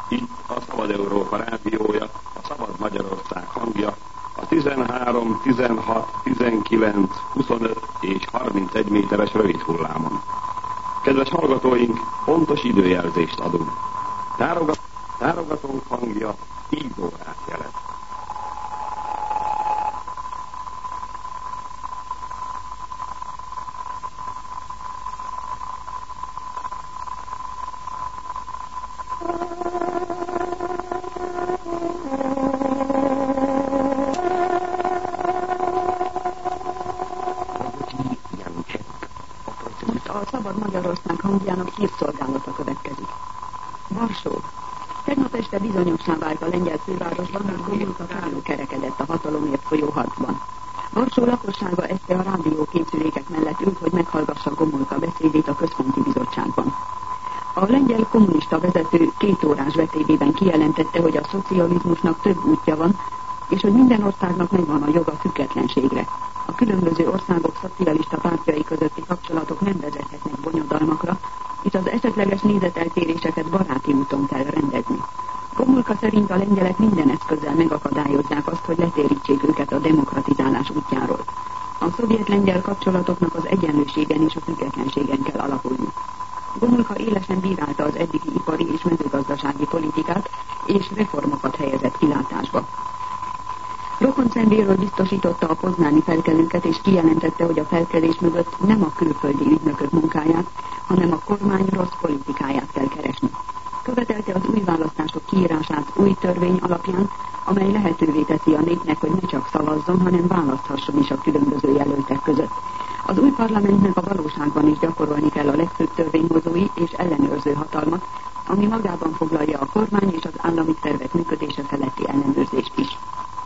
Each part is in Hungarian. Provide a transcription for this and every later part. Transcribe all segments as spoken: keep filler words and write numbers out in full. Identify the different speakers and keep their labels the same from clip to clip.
Speaker 1: Itt a Szabad Európa rádiója, a Szabad Magyarország hangja, a tizenhárom, tizenhat, tizenkilenc, huszonöt és harmincegy méteres rövid hullámon. Kedves hallgatóink, pontos időjelzést adunk. Tárogat, tárogatónk hangja tíz órát jelent.
Speaker 2: Magyarország hangjának hírszolgálata következik. Varsó. Tegnap este bizonyossá vált a lengyel fővárosban, hogy Gomulka Károly kerekedett a hatalomért folyó harcban. Varsó lakossága este a rádiókészülékek mellett ült, hogy meghallgassa Gomulka beszédét a központi bizottságban. A lengyel kommunista vezető két órás beszédében kijelentette, hogy a szocializmusnak több útja van, és hogy minden országnak megvan a joga függetlenségre. A különböző országok szocialista pártjai közötti kapcsolatok nem vezethetnek bonyodalmakra, és az esetleges nézeteltéréseket baráti úton kell rendezni. Gomulka szerint a lengyelek minden eszközzel megakadályozzák azt, hogy letérítsék őket a demokratizálás útjáról. A szovjet-lengyel kapcsolatoknak az egyenlőségen és a függetlenségen kell alapulni. Gomulka élesen bírálta az eddigi ipari és mezőgazdasági politikát, és reformokat helyezett kilátásba. Rokonszenvéről biztosította a poznáni felkelőket, és kijelentette, hogy a felkelés mögött nem a külföldi ügynökök munkáját, hanem a kormány rossz politikáját kell keresni. Követelte az új választások kiírását új törvény alapján, amely lehetővé teszi a népnek, hogy ne csak szavazzon, hanem választhasson is a különböző jelöltek között. Az új parlamentnek a valóságban is gyakorolni kell a legfőbb törvényhozói és ellenőrző hatalmat, ami magában foglalja a kormány és az állami szervek működése feletti ellenőrzést is.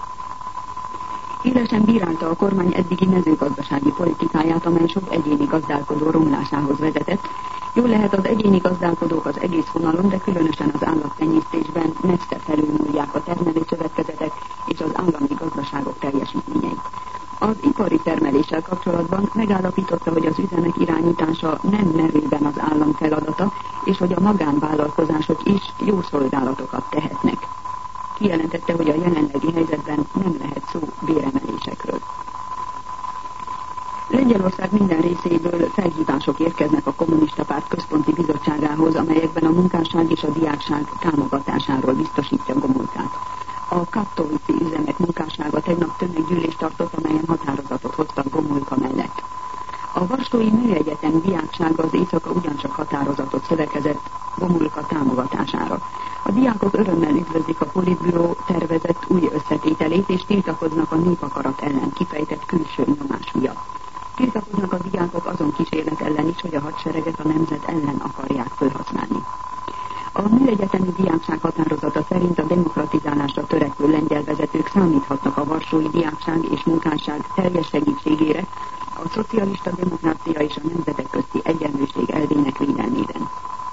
Speaker 2: Élesen bírálta a kormány eddigi mezőgazdasági politikáját, amely sok egyéni gazdálkodó romlásához vezetett. Jól lehet, az egyéni gazdálkodók az egész vonalon, de különösen az állattenyésztésben messze felülmúlják a termelőszövetkezetek és az állami gazdaságok teljesítményeit. Az ipari termeléssel kapcsolatban megállapította, hogy az üzemek irányítása nem merőben az állam feladata, és hogy a magánvállalkozások is jó szolgálatokat tehetnek. Kijelentette, hogy a jelenlegi helyzetben nem lehet szó béremelésekről. Lengyelország minden részéből felhívások érkeznek a kommunista párt központi bizottságához, amelyekben a munkásság és a diákság támogatásáról biztosítja Gomulkát. A Katowici üzemek munkássága tegnap tömeggyűlést tartott, amelyen határozatot hoztak Gomulka mellett. A varsói műegyetem diáksága az éjszaka ugyancsak határozatot szövekezett Gomulka támogatására. A diákok örömmel üdvözlik a politbüró tervezett új összetételét, és tiltakoznak a népakarat ellen kifejtett külső nyomás miatt. Tiltakoznak a diákok azon kísérlet ellen is, hogy a hadsereget a nemzet ellen akarják felhasználni. A műegyetemi diákság határozata szerint a demokratizálásra törekvő lengyel vezetők számíthatnak a varsói diákság és munkásság teljes segítségére a szocialista demokrácia és a nemzetek közti egyenlőség elvének védelmében.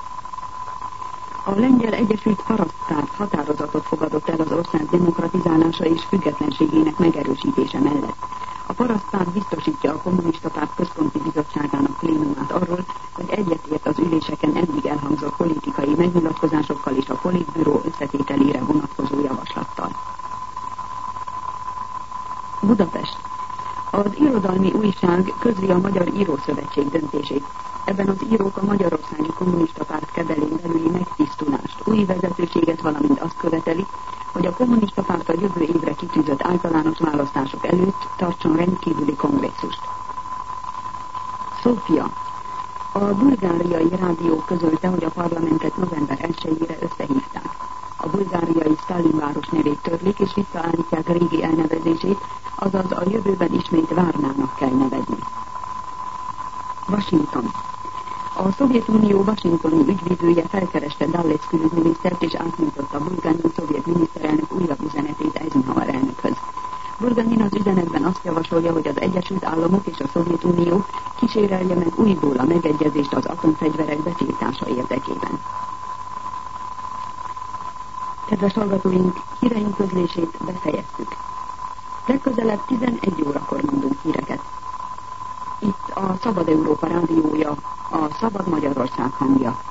Speaker 2: A Lengyel Egyesült Parasztpárt határozatot fogadott el az ország demokratizálása és függetlenségének megerősítése mellett. A parasztpárt biztosítja a kommunista párt központi bizottságának plénumát arról, hogy egyetért az üléseken eddig elhangzott politikai megnyilatkozásokkal és a politbüró összetételére vonatkozó javaslattal. Budapest. Az irodalmi újság közli a Magyar Írószövetség döntését. Ebben az írók a Magyarországi Kommunista Párt kebelén belüli megtisztulást, új vezetőséget, valamint azt követeli, hogy a kommunista párt a jövő évre kitűzött általános választások előtt tartson rendkívüli kongresszust. Szófia. A bulgáriai rádió közölte, hogy a parlamentet november elsejére összehívták. A bulgáriai Stalinváros nevét törlik és visszaállítják régi elnevezését, azaz a jövőben ismét Várnának kell nevezni. Washington. A Szovjetunió washingtoni ügyvívője felkereste Dulles külügyminisztert és átnyújtotta Bulganin szovjet miniszterelnök újabb üzenetét Eisenhower elnökhöz. Bulganin az üzenetben azt javasolja, hogy az Egyesült Államok és a Szovjetunió kísérelje meg újból a megegyezést az atomfegyverek betiltása érdekében. Kedves hallgatóink, híreink közlését befejeztük. Legközelebb tizenegy órakor mondunk híreket. Itt a Szabad Európa rádiója, a Szabad Magyarország hangja.